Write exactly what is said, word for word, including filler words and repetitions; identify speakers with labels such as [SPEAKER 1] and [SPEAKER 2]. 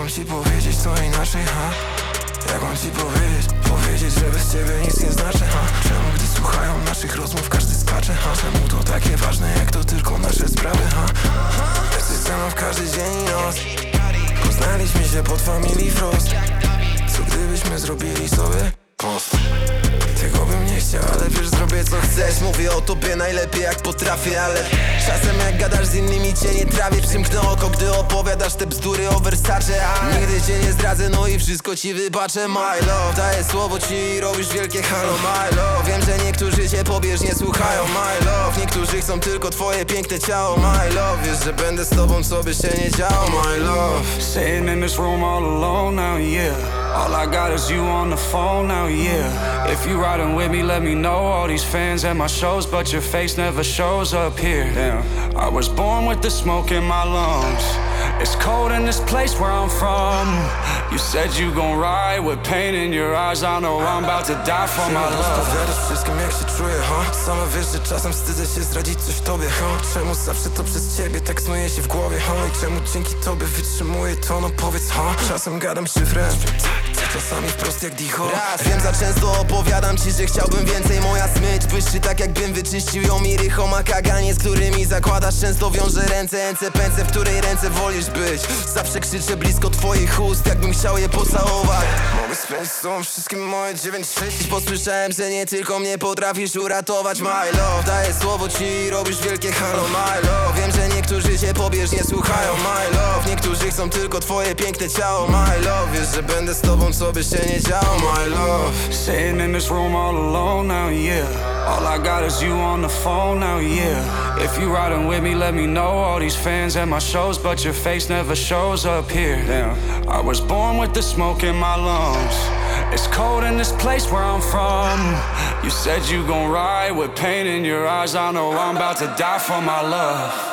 [SPEAKER 1] mam ci powiedzieć to inaczej, ha? Jak mam ci powiedzieć, powiedzieć, że bez ciebie nic nie znaczy, ha? Czemu gdy słuchają naszych rozmów każdy skacze, ha? Czemu to takie ważne, jak to tylko nasze sprawy, ha? Jesteś ze mną w każdy dzień i noc. Poznaliśmy się pod Family Frost. Co gdybyśmy zrobili sobie post? Tego bym nie chciał, ale wiesz, zrobię co chcesz. Mówię o tobie najlepiej jak potrafię, ale czasem jak gadasz z innymi cię nie trawię. Przymknę oko, gdy opowiadasz te bzdury o Versace, ale nigdy cię nie zdradzę, no i wszystko ci wybaczę. My love, daję słowo ci i robisz wielkie halo. My love, wiem, że niektórzy cię pobieżnie słuchają. My love, niektórzy chcą tylko twoje piękne ciało. My love, wiesz, że będę z tobą, co by się nie działo. My love,
[SPEAKER 2] sitting in this room all alone now, yeah. All I got is you on the phone now, yeah. If you riding with me, let me know. All these fans at my shows, but your face never shows up here. Damn, I was born with the smoke in my lungs. It's cold in this place where I'm from. You said you gon' ride with pain in your eyes. I know I'm about to die for my love.
[SPEAKER 1] Rozpowiadasz wszystkim jak się czuję, ha? Sama wiesz, że czasem wstydzę się zdradzić coś tobie, ha? Czemu zawsze to przez ciebie tak snuje się w głowie, ha? I czemu dzięki tobie wytrzymuję to, no powiedz, ha? Czasem gadam szyfrem, czasami wprost jak dicho. Raz, wiem, za często opowiadam ci, że chciałbym więcej. Moja smycz błyszczy tak jakbym wyczyścił ją i rychom. A kaganie, z którymi zakładasz, często wiąże ręce. Ence, pęce, w której ręce wolisz być. Zawsze krzyczę blisko twoich ust, jakbym chciał je pocałować. Mogę spędzić z tobą wszystkim moje dziewięć sześć. Posłyszałem, że nie tylko mnie potrafisz uratować. My love, daję słowo ci i robisz wielkie halo. My love, wiem, że niektórzy cię pobieżnie słuchają. My love, niektórzy chcą tylko twoje piękne ciało. My love, wiesz, że będę z tobą, co by się nie działo. My love,
[SPEAKER 2] sitting in this room all alone now, yeah. All I got is you on the phone now, yeah. If you riding with me, let me know. All these fans at my shows, but your face never shows up here. Damn, I was born with the smoke in my lungs. It's cold in this place where I'm from. You said you gon' ride with pain in your eyes. I know I'm about to die for my love.